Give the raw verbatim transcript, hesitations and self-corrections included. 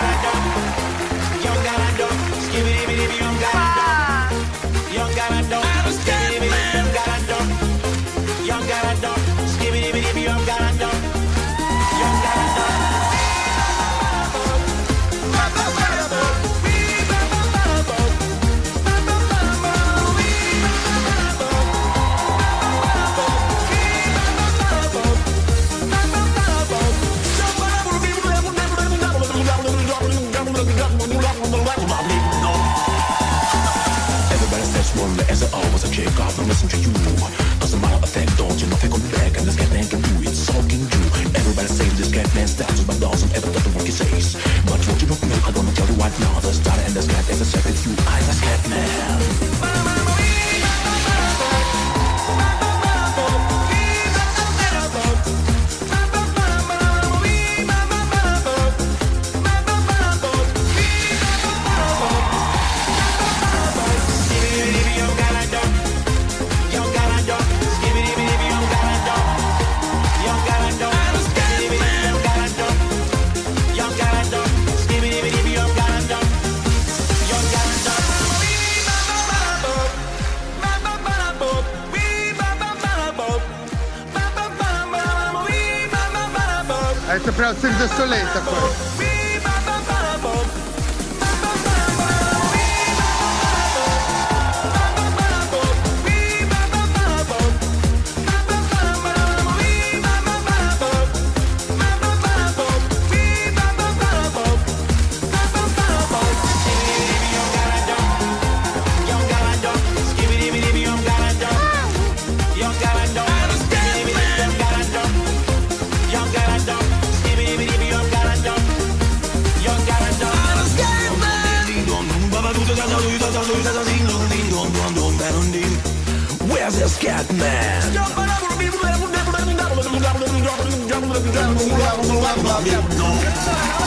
As I always a kick off and listen to you. As a matter of fact, don't you know if I come back and this cat man can do it, so can you. Everybody saying this cat man starts with my dolls and ever got the work he says. But what you don't know, I'm gonna tell you right now. The starter and the cat as I said with you, I'm a cat man. È sempre la stessa soletta poi. Where's this cat man?